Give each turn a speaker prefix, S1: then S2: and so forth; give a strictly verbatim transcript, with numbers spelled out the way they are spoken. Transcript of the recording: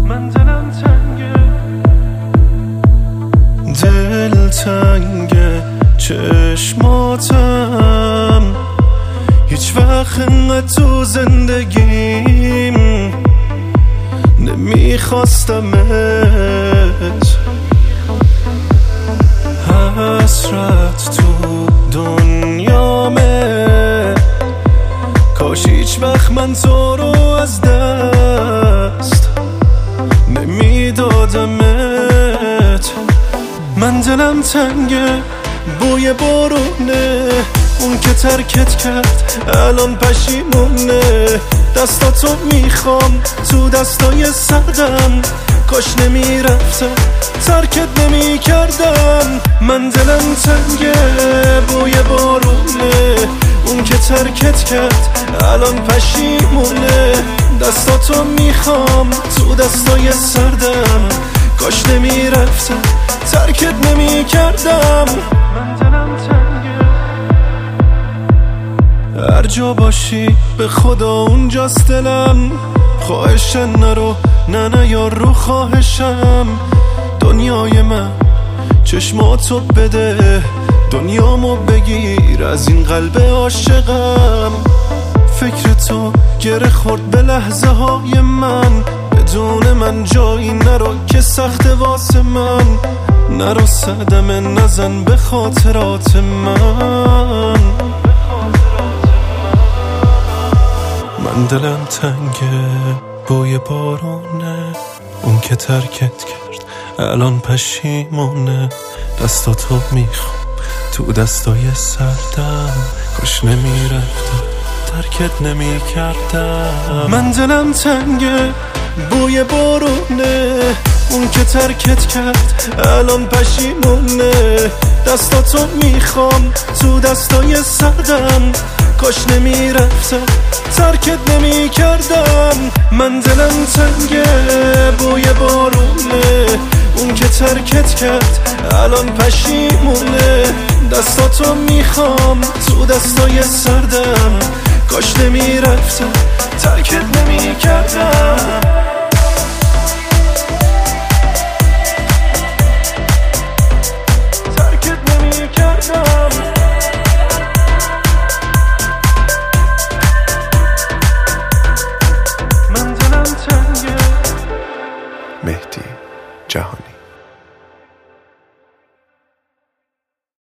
S1: من دلم تنگه، دل تنگه چشماتم، هیچ وقت انقدر تو زندگیم نمیخواستمت. حسرت تو دنیامه، کاش هیچ وقت من تو رو از دست نمیدادمت. من دلم تنگه، بوی بارونه، اون که ترکت کرد الان پشیمونه. دستاتو میخوام تو دستای سردم، کاش نمیرفتم ترکت نمیکردم. من دلم تنگه، بوی بارونه، اون که ترکت کرد الان پشیمونه. دستاتو میخوام تو دستای سردم، کاش نمیرفتم ترکت نمیکردم. من دلم تنگه، هر جا باشی به خدا اونجاست دلم. خواهشن نرو، نه نه یار رو خواهشم. دنیای من چشماتو بده، دنیامو بگیر از این قلب عاشقم. فکر تو گره خورد به لحظه های من، بدون من جایی نرو که سخت واسه من. نرو صدمه نزن به خاطرات من. من دلم تنگه، بوی بارونه، اون که ترکت کرد الان پشیمونه. دستاتو میخوام تو دستای سردم، کاش نمیرفتم ترکت نمیکردم. من دلم تنگه، بوی بارونه، اون که ترکت کرد الان پشیمونه. دستاتو میخوام تو دستای سردم، کاش نمیرفتم ترکت نمیکردم. من دلم تنگه، بوی بارونه، اون که ترکت کرد الان پشیمونه. دستاتو میخوام تو دستای سردم، کاش نمیرفتم ترکت نمیکردم.